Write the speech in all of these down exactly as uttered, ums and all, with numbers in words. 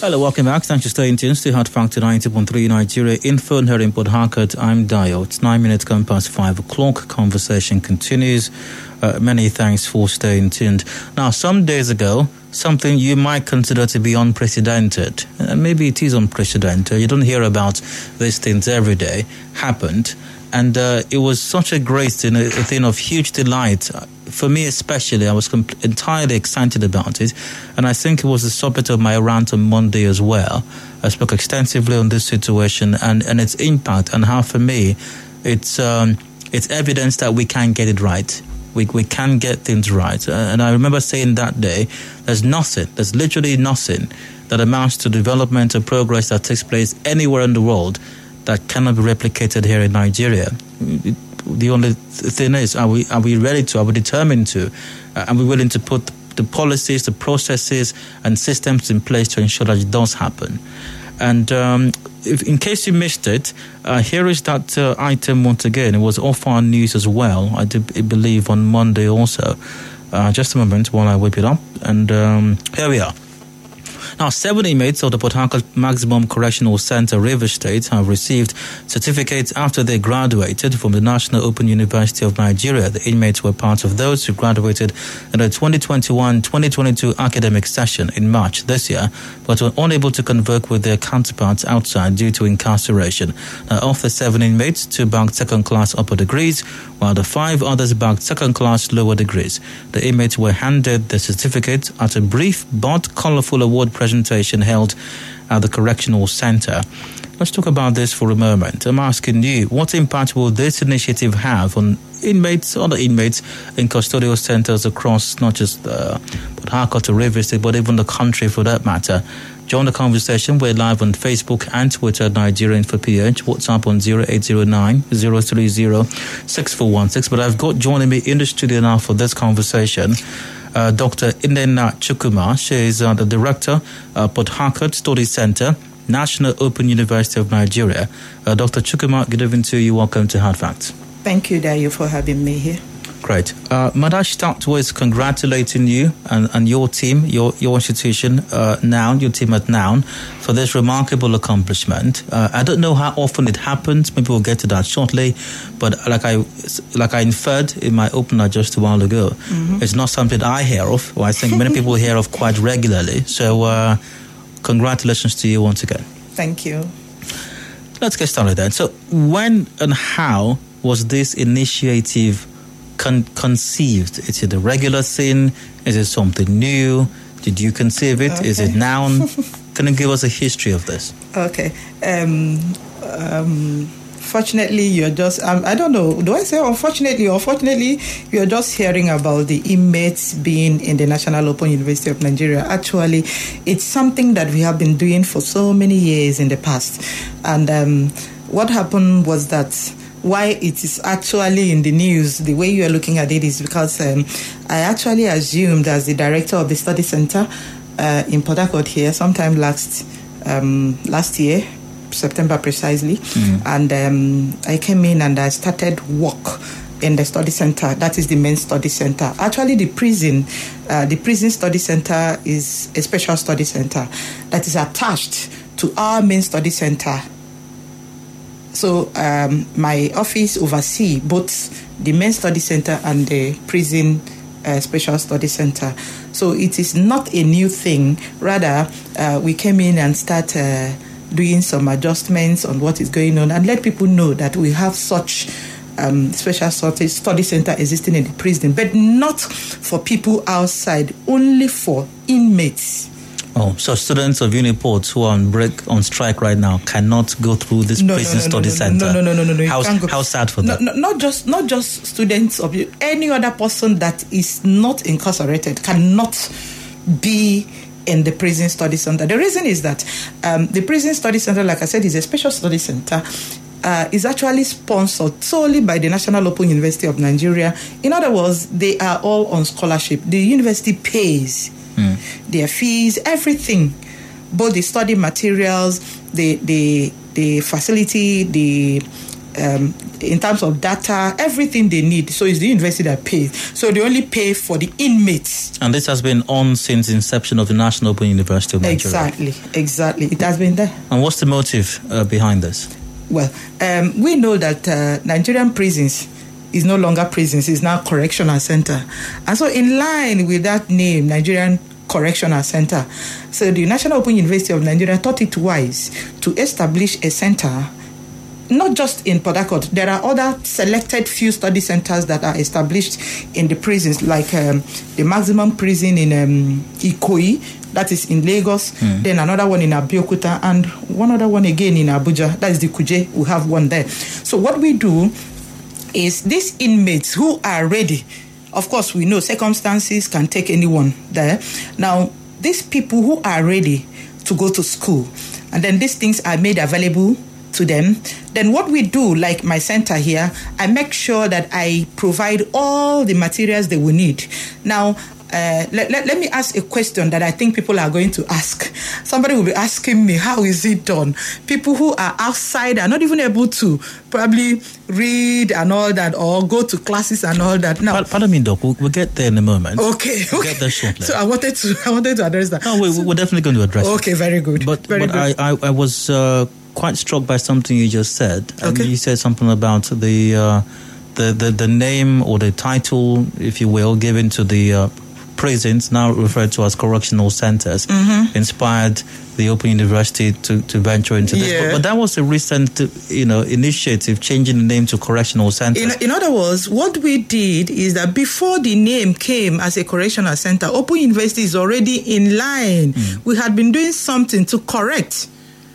Hello, welcome back. Thanks for staying tuned to Hard Factor ninety point three Nigeria Info here in Port Harcourt. I'm Dio. It's nine minutes gone past five o'clock. Conversation continues. Uh, many thanks for staying tuned. Now, some days ago, something you might consider to be unprecedented, uh, maybe it is unprecedented, you don't hear about these things every day, happened. And uh, it was such a great thing, a, a thing of huge delight. For me especially, I was comp- entirely excited about it. And I think it was the subject of my rant on Monday as well. I spoke extensively on this situation and, and its impact and how, for me, it's um, it's evidence that we can get it right. We we can get things right. Uh, and I remember saying that day, there's nothing, there's literally nothing that amounts to development or progress that takes place anywhere in the world that cannot be replicated here in Nigeria. The only thing is, are we are we ready to, are we determined to, uh, are we willing to put the policies, the processes and systems in place to ensure that it does happen? And um, if, in case you missed it, uh, here is that uh, item once again. It was off our news as well, I do believe on Monday also. Uh, just a moment while I whip it up. And um, here we are. Now, seven inmates of the Port Harcourt Maximum Correctional Centre, Rivers State, have received certificates after they graduated from the National Open University of Nigeria. The inmates were part of those who graduated in the twenty twenty-one twenty twenty-two academic session in March this year, but were unable to convoke with their counterparts outside due to incarceration. Now, of the seven inmates, two bagged second-class upper degrees, while the five others bagged second-class lower degrees. The inmates were handed the certificate at a brief but colourful award presentation held at the Correctional Centre. Let's talk about this for a moment. I'm asking you, what impact will this initiative have on inmates, other inmates in custodial centres across not just uh, Port Harcourt or Rivers State, but even the country for that matter? Join the conversation. We're live on Facebook and Twitter at Nigeria Info P H. WhatsApp on zero eight zero nine, zero three zero, six four one six. But I've got joining me in the studio now for this conversation Uh, Doctor Nnenna Chukwuma. She is uh, the director, uh, Port Harcourt Study Centre, National Open University of Nigeria. Uh, Doctor Chukwuma, good evening to you. Welcome to Hard Facts. Thank you, Dayo, for having me here. Great. Uh, might I start with congratulating you and, and your team, your your institution, uh, Noun, your team at Noun, for this remarkable accomplishment. Uh, I don't know how often it happens. Maybe we'll get to that shortly. But like I like I inferred in my opener just a while ago, mm-hmm. It's not something I hear of, or I think many people hear of quite regularly. So uh, congratulations to you once again. Thank you. Let's get started then. So when and how was this initiative Con- conceived? Is it a regular thing? Is it something new? Did you conceive it? Okay. Is it Noun? Can you give us a history of this? Okay. Um, um, fortunately, you're just, um, I don't know, do I say unfortunately or fortunately, you're just hearing about the inmates being in the National Open University of Nigeria. Actually, it's something that we have been doing for so many years in the past. And um, what happened was that why it is actually in the news, the way you are looking at it, is because um, I actually assumed as the director of the study center uh, in Port Harcourt here, sometime last um, last year, September precisely, mm. and um, I came in and I started work in the study center. That is the main study center. Actually, the prison, uh, the prison study center is a special study center that is attached to our main study center. So um, my office oversees both the main study center and the prison uh, special study center. So it is not a new thing. Rather, uh, we came in and start uh, doing some adjustments on what is going on and let people know that we have such um, special study, study center existing in the prison, but not for people outside, only for inmates. Oh, so students of Uniport who are on break, on strike right now, cannot go through this no, prison no, no, study no, no, center. No, no, no, no, no. How, how sad for no, them. No, not just not just students of any other person that is not incarcerated cannot be in the prison study center. The reason is that um, the prison study center, like I said, is a special study center. Uh, is actually sponsored solely by the National Open University of Nigeria. In other words, they are all on scholarship. The university pays mm. their fees, everything, both the study materials, the the the facility, the um, in terms of data, everything they need. So it's the university that pays. So they only pay for the inmates. And this has been on since the inception of the National Open University of Nigeria. Exactly, exactly. It has been there. And what's the motive uh, behind this? Well, um, we know that uh, Nigerian prisons is no longer prisons, it's now correctional center. And so in line with that name, Nigerian Correctional Center, so the National Open University of Nigeria thought it wise to establish a center, not just in Port Harcourt. There are other selected few study centers that are established in the prisons, like um, the maximum prison in um, Ikoyi, that is in Lagos, mm. then another one in Abeokuta, and one other one again in Abuja, that is the Kuje. We have one there. So what we do is these inmates who are ready, of course we know circumstances can take anyone there. Now, these people who are ready to go to school, and then these things are made available to them, then what we do, like my center here, I make sure that I provide all the materials they will need. Now, Uh, let, let, let me ask a question that I think people are going to ask. Somebody will be asking me, how is it done? People who are outside are not even able to probably read and all that, or go to classes and all that. Now, Pardon me, Doc. We'll, we'll get there in a moment. Okay. We'll okay. get there shortly. So I wanted to, I wanted to address that. No, we, we're definitely going to address it. Okay, very good. But, very but good. I, I, I was uh, quite struck by something you just said. Okay. You said something about the, uh, the, the, the name or the title, if you will, given to the uh, prisons, now referred to as correctional centers, mm-hmm. inspired the Open University to, to venture into this. Yeah. But, but that was a recent, you know, initiative, changing the name to correctional centers. In, in other words, what we did is that before the name came as a correctional center, Open University is already in line. Mm. We had been doing something to correct.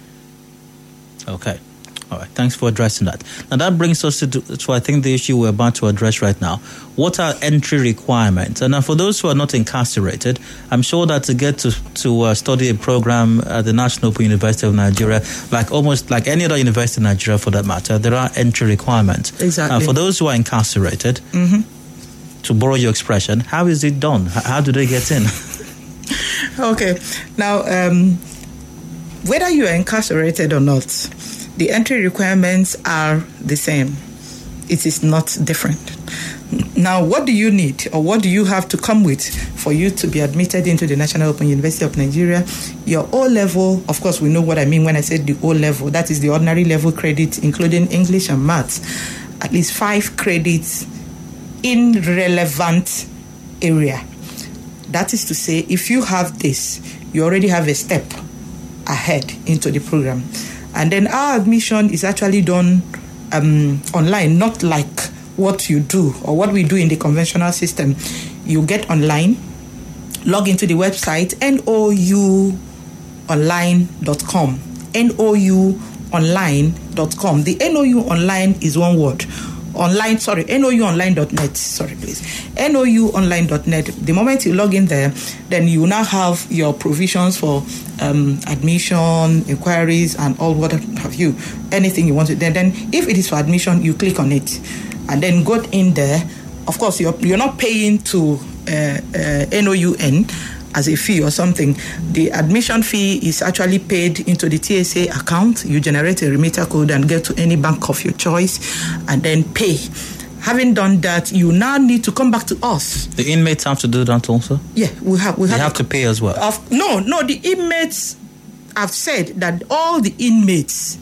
Okay. All right, thanks for addressing that. Now, that brings us to, to, I think, the issue we're about to address right now. What are entry requirements? And now, for those who are not incarcerated, I'm sure that to get to, to uh, study a program at the National Open University of Nigeria, like almost like any other university in Nigeria for that matter, there are entry requirements. Exactly. Uh, for those who are incarcerated, mm-hmm. to borrow your expression, how is it done? How, how do they get in? Okay. Now, um, whether you are incarcerated or not, the entry requirements are the same. It is not different. Now, what do you need, or what do you have to come with for you to be admitted into the National Open University of Nigeria? Your O-level, of course, we know what I mean when I said the O-level. That is the ordinary level credit, including English and maths. At least five credits in relevant area. That is to say, if you have this, you already have a step ahead into the program. And then our admission is actually done um, online, not like what you do or what we do in the conventional system. You get online, log into the website, N O U online dot com. N O U online dot com. The N O U online is one word. Online, sorry, N O U online dot net. Sorry, please. N O U online dot net. The moment you log in there, then you now have your provisions for um, admission, inquiries, and all what have you. Anything you want to. Then, then, if it is for admission, you click on it, and then go in there. Of course, you're you're not paying to uh, uh, N O U N as a fee or something. The admission fee is actually paid into the T S A account. You generate a remitter code and get to any bank of your choice and then pay. Having done that, you now need to come back to us. The inmates have to do that also? Yeah, we have. We they have, have to pay as well? Of, no, no, the inmates, I've said that all the inmates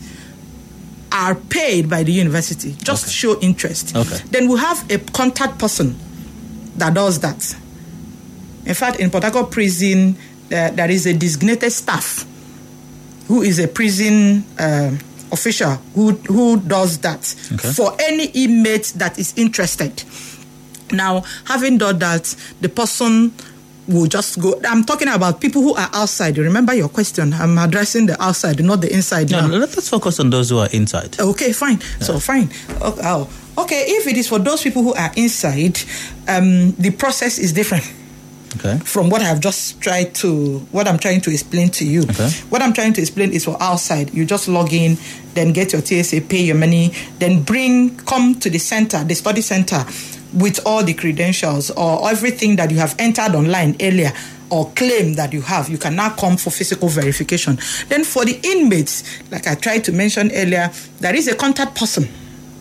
are paid by the university. Just okay. show interest. Okay. Then we have a contact person that does that. In fact, in Port Harcourt prison, uh, there is a designated staff who is a prison uh, official who who does that okay. for any inmate that is interested. Now, having done that, the person will just go. I'm talking about people who are outside. Remember your question. I'm addressing the outside, not the inside. No, now. Let's focus on those who are inside. Okay, fine. Yeah. So, fine. Okay, oh, okay, if it is for those people who are inside, um, the process is different. Okay. From what I've just tried to, what I'm trying to explain to you. Okay. What I'm trying to explain is for outside. You just log in, then get your T S A, pay your money, then bring, come to the center, the study center, with all the credentials or everything that you have entered online earlier or claim that you have. You can now come for physical verification. Then for the inmates, like I tried to mention earlier, there is a contact person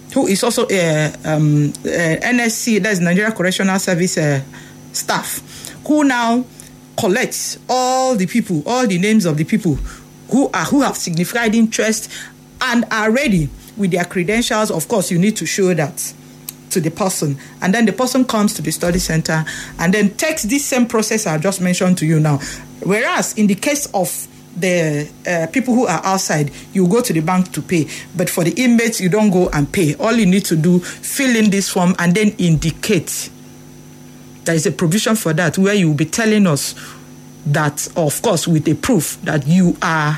who is also a um, uh, N S C, that's Nigeria Correctional Service uh, staff, who now collects all the people, all the names of the people who are who have significant interest and are ready with their credentials. Of course, you need to show that to the person, and then the person comes to the study center and then takes this same process I just mentioned to you now. Whereas in the case of the uh, people who are outside, you go to the bank to pay, but for the inmates, you don't go and pay. All you need to do, fill in this form and then indicate. There is a provision for that where you will be telling us that, of course, with a proof that you are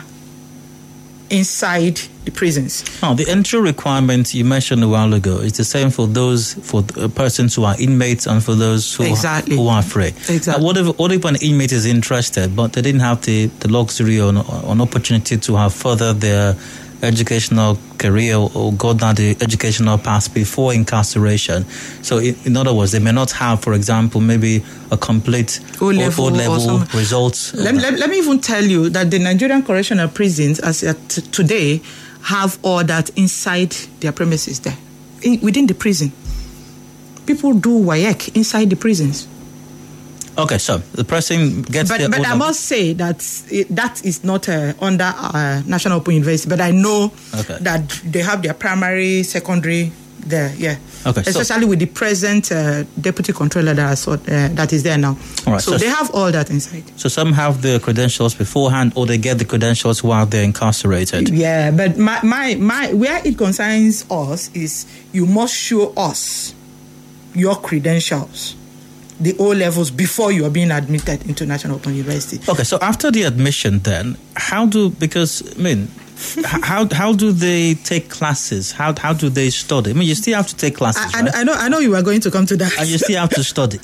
inside the prisons. Now, the entry requirement you mentioned a while ago is the same for those, for uh, persons who are inmates and for those who, exactly. are, who are free. Exactly. Now, what if, what if an inmate is interested, but they didn't have the, the luxury or an opportunity to have furthered their educational career or go down the educational path before incarceration? So, in, in other words, they may not have, for example, maybe a complete O-level, O-level results. Let, let, let me even tell you that the Nigerian correctional prisons, as at today, have all that inside their premises there, in, within the prison. People do W A E C inside the prisons. Okay, so the person gets but, their but I must say that it, that is not uh, under uh, National Open University, but I know okay. that they have their primary, secondary there, yeah. Okay, especially so, with the present uh, deputy controller that, saw, uh, that is there now. All right, so, so they have all that inside. So some have the credentials beforehand, or they get the credentials while they're incarcerated. Yeah, but my, my, my where it concerns us is you must show us your credentials, the O levels, before you are being admitted into National Open University. Okay, so after the admission, then how do because I mean, how how do they take classes? How how do they study? I mean, you still have to take classes. I, right? I know, I know, you are going to come to that, and you still have to study.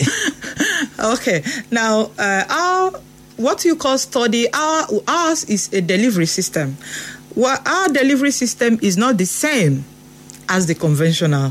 Okay, now uh, our what you call study, our ours is a delivery system. Well, our delivery system is not the same as the conventional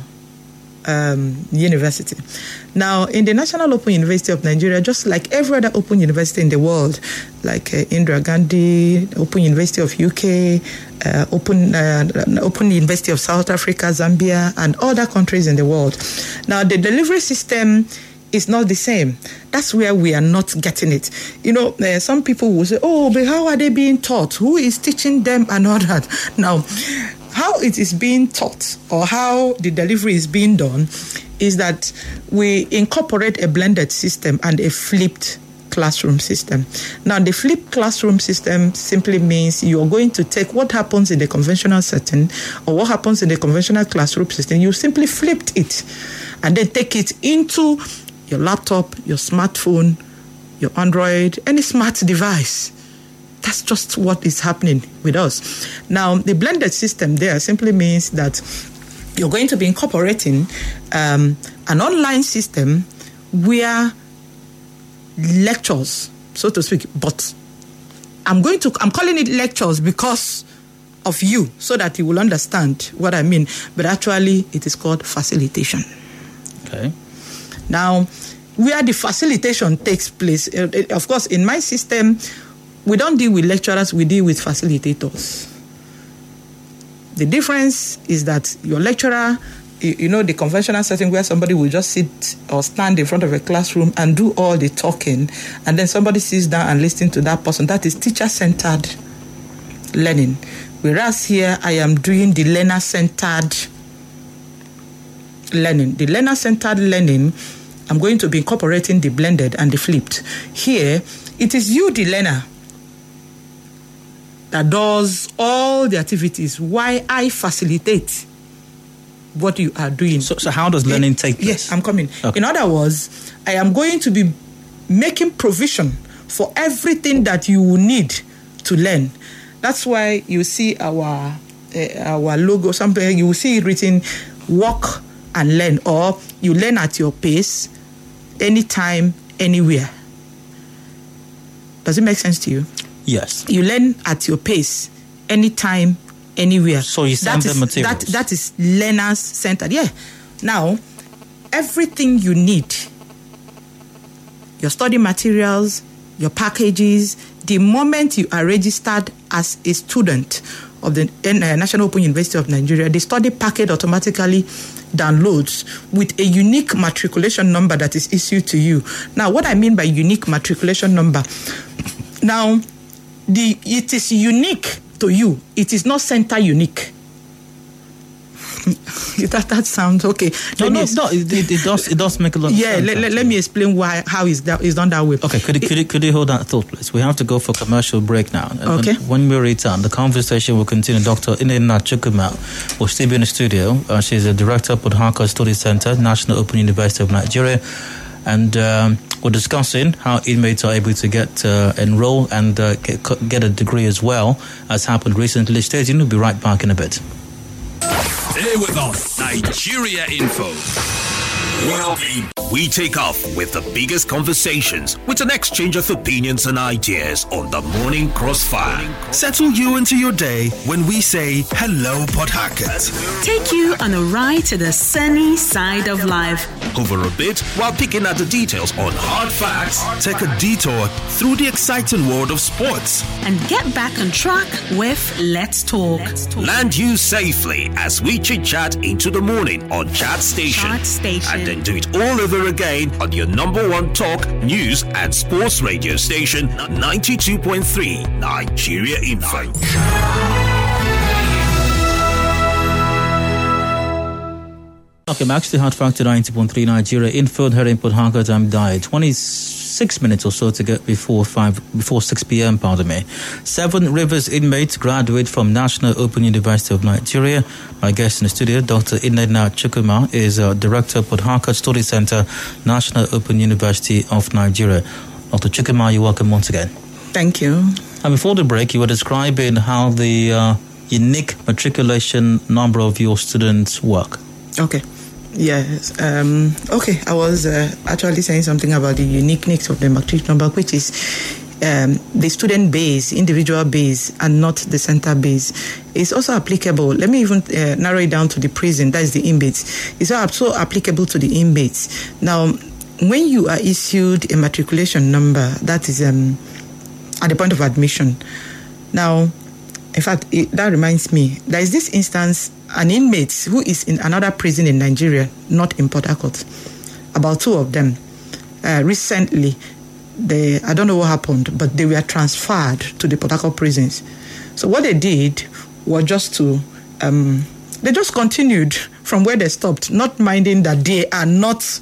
Um, university. Now, in the National Open University of Nigeria, just like every other open university in the world, like uh, Indira Gandhi, Open University of U K, uh, Open uh, Open University of South Africa, Zambia, and other countries in the world. Now, the delivery system is not the same. That's where we are not getting it. You know, uh, some people will say, oh, but how are they being taught? Who is teaching them and all that? Now, how it is being taught or how the delivery is being done is that we incorporate a blended system and a flipped classroom system. Now, the flipped classroom system simply means you are going to take what happens in the conventional setting or what happens in the conventional classroom system, you simply flipped it and then take it into your laptop, your smartphone, your Android, any smart device. That's just what is happening with us. Now, the blended system there simply means that you're going to be incorporating um, an online system where lectures, so to speak, but I'm going to, I'm calling it lectures because of you, so that you will understand what I mean. But actually, it is called facilitation. Okay. Now, where the facilitation takes place, uh, of course, in my system, we don't deal with lecturers, we deal with facilitators. The difference is that your lecturer, you, you know, the conventional setting where somebody will just sit or stand in front of a classroom and do all the talking, and then somebody sits down and listens to that person. That is teacher-centered learning. Whereas here, I am doing the learner-centered learning. The learner-centered learning, I'm going to be incorporating the blended and the flipped. Here, it is you, the learner, that does all the activities while I facilitate what you are doing. So, so how does learning take place? Yes, I'm coming. Okay. In other words, I am going to be making provision for everything that you will need to learn. That's why you see our uh, our logo. Something you will see it written, "Walk and learn," or you learn at your pace, anytime, anywhere. Does it make sense to you? Yes. You learn at your pace, anytime, anywhere. So you send that them is, materials. That, that is learners centered. Yeah. Now, everything you need, your study materials, your packages, the moment you are registered as a student of the uh, National Open University of Nigeria, the study packet automatically downloads with a unique matriculation number that is issued to you. Now, what I mean by unique matriculation number, now, the it is unique to you. It is not center unique. that that sounds okay. No, no, no. It, it does. It does make a lot of yeah, sense. Yeah, let, let me explain why how is that is done that way. Okay, could you, it, could you could you hold that thought, please? We have to go for commercial break now. Okay. When, when we return, the conversation will continue. Doctor Nnenna Chukwuma will still be in the studio. Uh, she's a director of Port Harcourt Study Center, National Open University of Nigeria, and um, we're discussing how inmates are able to get uh, enroll and uh, get, get a degree as well, as happened recently. Stay tuned. We'll be right back in a bit. Stay with us. Nigeria Info. We'll be. We take off with the biggest conversations with an exchange of opinions and ideas on the Morning Crossfire. Settle you into your day when we say hello, Port Harcourt. Take you on a ride to the sunny side of life. Over a bit while picking at the details on hard facts. Take a detour through the exciting world of sports. And get back on track with Let's Talk. Let's Talk. Land you safely as we chit-chat into the morning on Chat Station. Chat Station. And then do it all over again on your number one talk, news and sports radio station, ninety-two point three Nigeria Info. Okay, I'm actually Hard Factor ninety point three Nigeria Info here in Port Harcourt. I'm Diet. twenty-six minutes or so to get before five, before six p.m. Pardon me. Seven Rivers inmates graduate from National Open University of Nigeria. My guest in the studio, Doctor Nnenna Chukwuma, is uh, director of Port Harcourt Study Center, National Open University of Nigeria. Doctor Chukwuma, you're welcome once again. Thank you. And before the break, you were describing how the uh, unique matriculation number of your students work. Okay. Yes. Um, okay. I was uh, actually saying something about the uniqueness of the matric number, which is um, the student base, individual base, and not the center base. It's also applicable. Let me even uh, narrow it down to the prison. That is the inmates. It's also applicable to the inmates. Now, when you are issued a matriculation number, that is um, at the point of admission. Now, in fact, it, that reminds me, there is this instance, an inmate who is in another prison in Nigeria, not in Port Harcourt, about two of them. Uh, recently, they, I don't know what happened, but they were transferred to the Port Harcourt prisons. So what they did was just to, um, they just continued from where they stopped, not minding that they are not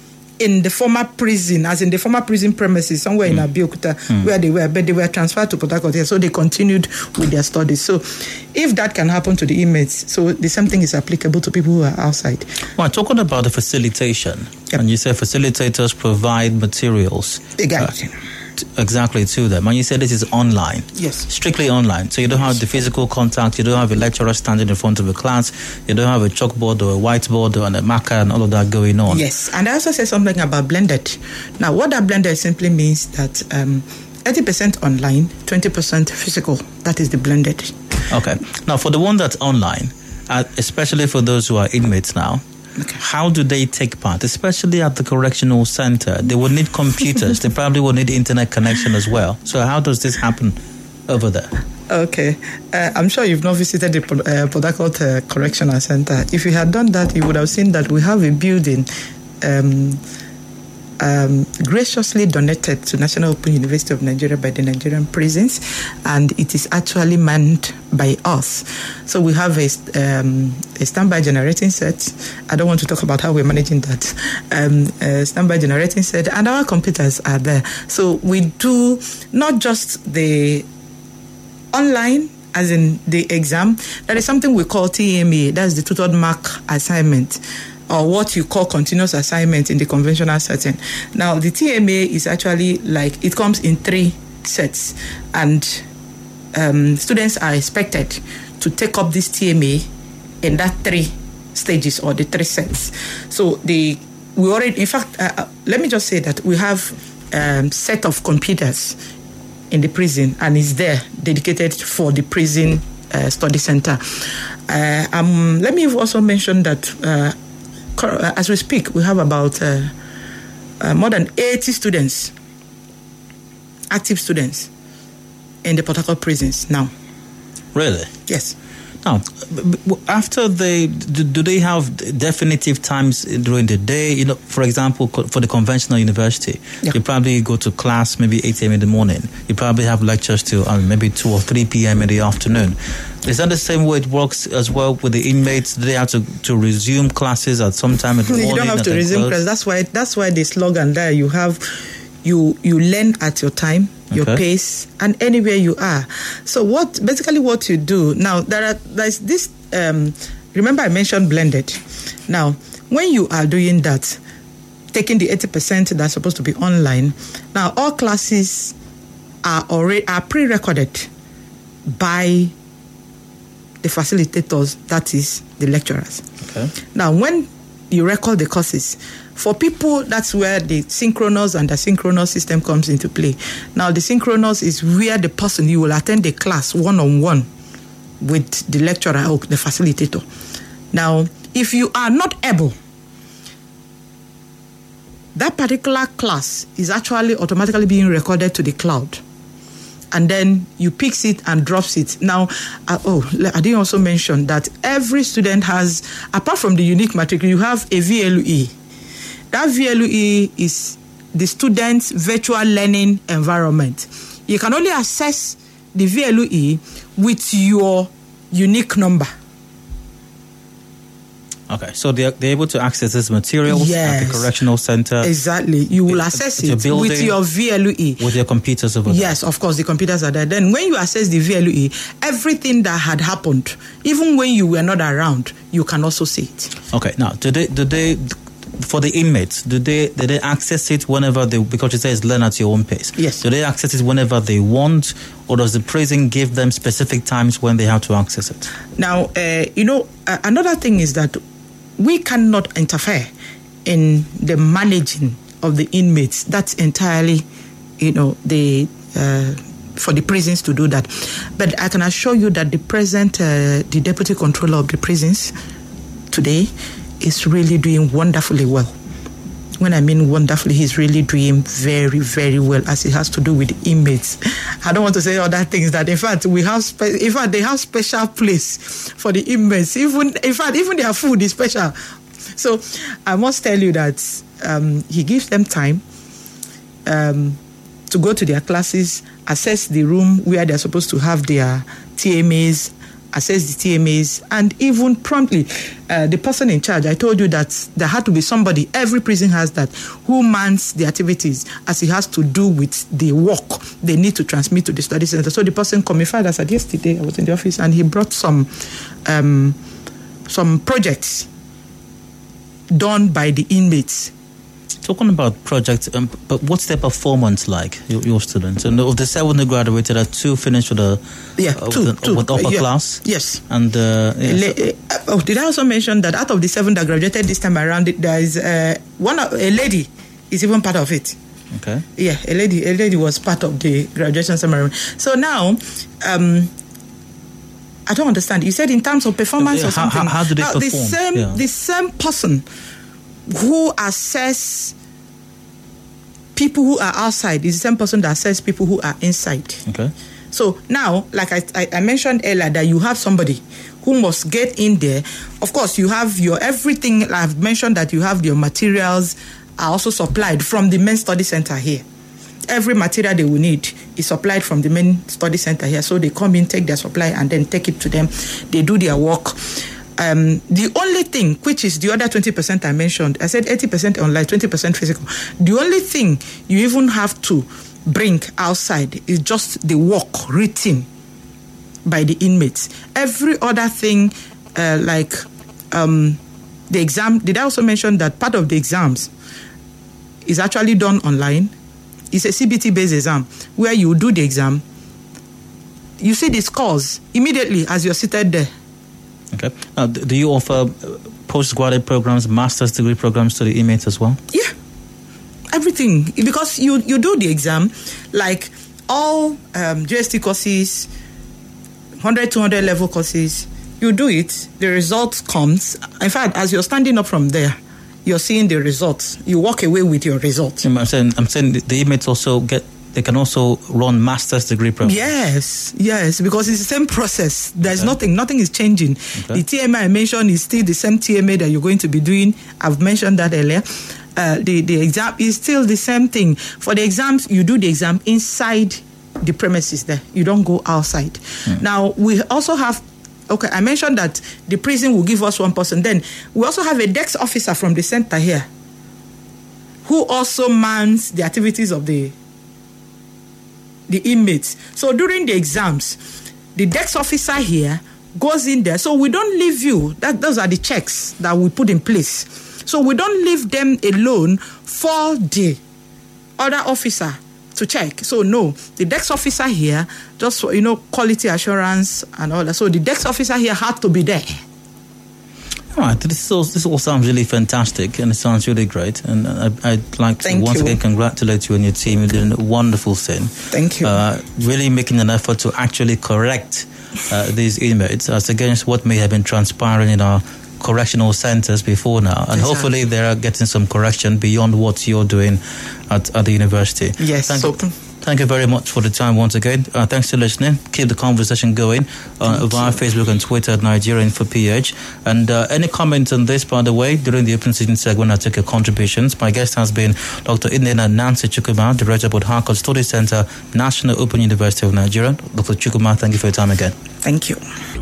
in the former prison, as in the former prison premises, somewhere mm. in Abeokuta, mm. where they were, but they were transferred to Port Harcourt, so they continued with their studies. So if that can happen to the inmates, so the same thing is applicable to people who are outside. Well, talking about the facilitation, yep. and you say facilitators provide materials. Exactly. Uh, t- exactly to them. And you said this is online. Yes. Strictly online. So you don't have the physical contact, you don't have a lecturer standing in front of a class, you don't have a chalkboard or a whiteboard or a marker and all of that going on. Yes. And I also said something about blended. Now, what that blended simply means that um, eighty percent online, twenty percent physical. That is the blended. Okay. Now, for the one that's online, uh, especially for those who are inmates now, okay. how do they take part? Especially at the correctional center, they will need computers. They probably will need internet connection as well. So how does this happen over there? Okay. Uh, I'm sure you've not visited the uh, Port Harcourt uh, Correctional Center. If you had done that, you would have seen that we have a building um, um, graciously donated to National Open University of Nigeria by the Nigerian prisons, and it is actually manned by us. So we have a, um, a standby generating set. I don't want to talk about how we're managing that. Um, a standby generating set, and our computers are there. So we do not just the online, as in the exam. There is something we call T M A. That's the tutored mark assignment, or what you call continuous assignment in the conventional setting. Now, the T M A is actually like, it comes in three sets, and um, students are expected to take up this T M A in that three stages or the three sets. So the we already, in fact, uh, let me just say that we have a um, set of computers in the prison, and is there dedicated for the prison uh, study center. Uh, um, let me also mention that uh, as we speak, we have about uh, uh, more than eighty students, active students, in the Port Harcourt prisons now. Really? Yes. Now, after they, do they have definitive times during the day? You know, for example, for the conventional university, yeah. you probably go to class maybe eight a.m. in the morning. You probably have lectures till um, maybe two or three p.m. in the afternoon. Is that the same way it works as well with the inmates? Do they have to, to resume classes at some time in the morning? You don't have to resume classes. That's why, that's why the slogan there, you have, you, you learn at your time, your okay. pace, and anywhere you are. So what basically what you do now, there are there's this. Um, remember, I mentioned blended. Now, when you are doing that, taking the eighty percent that's supposed to be online, now all classes are already are pre-recorded by the facilitators, that is the lecturers. Okay. Now, when you record the courses, for people, that's where the synchronous and the asynchronous system comes into play. Now, the synchronous is where the person, you will attend the class one-on-one with the lecturer or the facilitator. Now, if you are not able, that particular class is actually automatically being recorded to the cloud. And then you picks it and drops it. Now, uh, oh, I didn't also mention that every student has, apart from the unique matriculation, you have a V L U E. That V L U E is the student's virtual learning environment. You can only access the V L U E with your unique number. Okay, so they're, they're able to access this materials yes. at the correctional center. Exactly. You will access it building, with your V L U E. With your computers over there. Yes, of course, the computers are there. Then when you access the V L U E, everything that had happened, even when you were not around, you can also see it. Okay, now, do they, do they for the inmates, do they, do they access it whenever they, because it says learn at your own pace? Yes. Do they access it whenever they want, or does the prison give them specific times when they have to access it? Now, uh, you know, uh, another thing is that we cannot interfere in the managing of the inmates. That's entirely, you know, the uh, for the prisons to do that. But I can assure you that the present, uh, the deputy controller of the prisons today is really doing wonderfully well. When I mean wonderfully, he's really doing very, very well as it has to do with the inmates. I don't want to say other things that, in fact, we have, spe- in fact, they have special place for the inmates. Even, in fact, even their food is special. So I must tell you that um, he gives them time um, to go to their classes, assess the room where they're supposed to have their T M As, assess the T M As, and even promptly, uh, the person in charge, I told you that there had to be somebody, every prison has that, who mans the activities as it has to do with the work they need to transmit to the study center. So the person come, in fact, I said yesterday, I was in the office, and he brought some, um, some projects done by the inmates. Talking about projects, um, but what's their performance like, your, your students? And of the seven who graduated, are two finished with a yeah, uh, two, with, two. with upper uh, yeah. class? Yes. And uh, yes. uh, oh, did I also mention that out of the seven that graduated this time around, there is uh, one a lady is even part of it. Okay. Yeah, a lady, a lady was part of the graduation ceremony. So now, um, I don't understand. You said in terms of performance how, or something. How, how do they now, perform? The same, yeah. the same person who assess people who are outside is the same person that assess people who are inside. Okay. So now, like I, I, I mentioned earlier, that you have somebody who must get in there. Of course, you have your everything. I've mentioned that you have your materials are also supplied from the main study center here. Every material they will need is supplied from the main study center here. So they come in, take their supply, and then take it to them. They do their work. Um, the only thing, which is the other twenty percent I mentioned, I said eighty percent online, twenty percent physical. The only thing you even have to bring outside is just the work written by the inmates. Every other thing, uh, like um, the exam, did I also mention that part of the exams is actually done online? It's a C B T-based exam where you do the exam, you see the scores immediately as you're seated there. Okay. Now, do you offer postgraduate programs, master's degree programs to the inmates as well? Yeah. Everything. Because you, you do the exam, like all um, G S T courses, one hundred, two hundred level courses, you do it, the result comes. In fact, as you're standing up from there, you're seeing the results. You walk away with your results. I'm saying, I'm saying the inmates also get they can also run master's degree programs. Yes, yes, because it's the same process. There's Okay. nothing, nothing is changing. Okay. The T M A I mentioned is still the same T M A that you're going to be doing. I've mentioned that earlier. Uh, the, the exam is still the same thing. For the exams, you do the exam inside the premises there. You don't go outside. Hmm. Now, we also have, okay, I mentioned that the prison will give us one person. Then we also have a desk officer from the center here who also mans the activities of the the inmates. So during the exams, the desk officer here goes in there. So we don't leave you. That those are the checks that we put in place. So we don't leave them alone for the other officer to check. So no, the desk officer here, just for, you know, quality assurance and all that. So the desk officer here had to be there. All right, this all, this all sounds really fantastic and it sounds really great. And I, I'd like to Thank once you. again congratulate you and your team. You're doing a wonderful thing. Thank you. Uh, really making an effort to actually correct uh, these inmates as against what may have been transpiring in our correctional centers before now. And Exactly. hopefully they are getting some correction beyond what you're doing at, at the university. Yes. Thank So, you. Thank you very much for the time once again. Uh, thanks for listening. Keep the conversation going uh, via Facebook and Twitter at Nigeria Info P H. And uh, any comments on this, by the way, during the open season segment, I take your contributions. My guest has been Doctor Indena Nancy Chukwuma, Director of Port Harcourt Study Center, National Open University of Nigeria. Doctor Chukwuma, thank you for your time again. thank you.